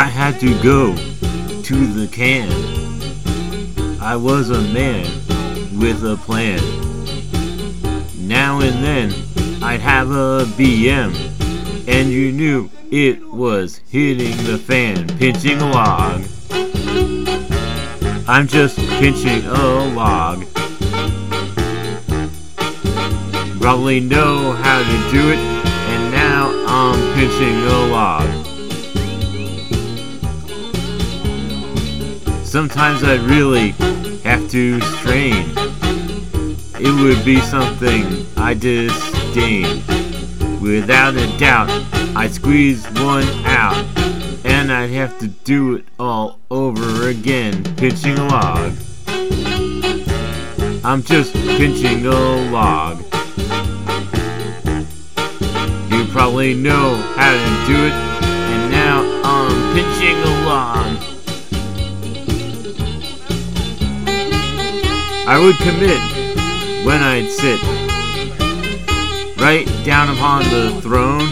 I had to go to the can. I was a man with a plan. Now and then I'd have a BM, and you knew it was hitting the fan, pinching a log. I'm just pinching a log. Probably know how to do it, and now I'm pinching a log. Sometimes I'd really have to strain. It would be something I disdain. Without a doubt, I'd squeeze one out, and I'd have to do it all over again, pinching a log. I'm just pinching a log. You probably know how to do it, and now I'm pinching a log. I would commit when I'd sit right down upon the throne.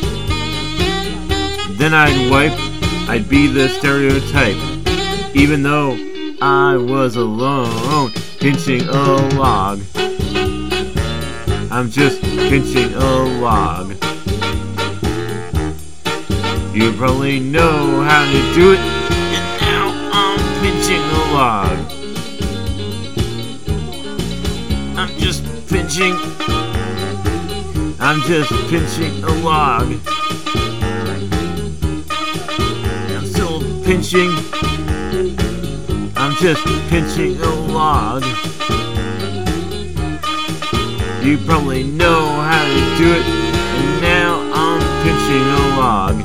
Then I'd wipe, I'd be the stereotype, even though I was alone, pinching a log. I'm just pinching a log. You probably know how to do it, and now I'm pinching a log. I'm just pinching a log. I'm still pinching. I'm just pinching a log. You probably know how to do it, and now I'm pinching a log.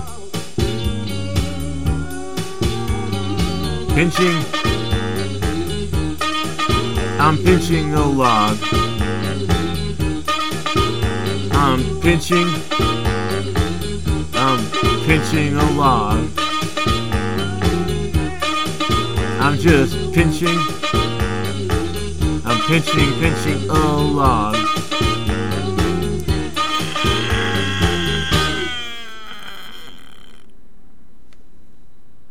Pinching. I'm pinching a log. I'm pinching a log. I'm just pinching a log.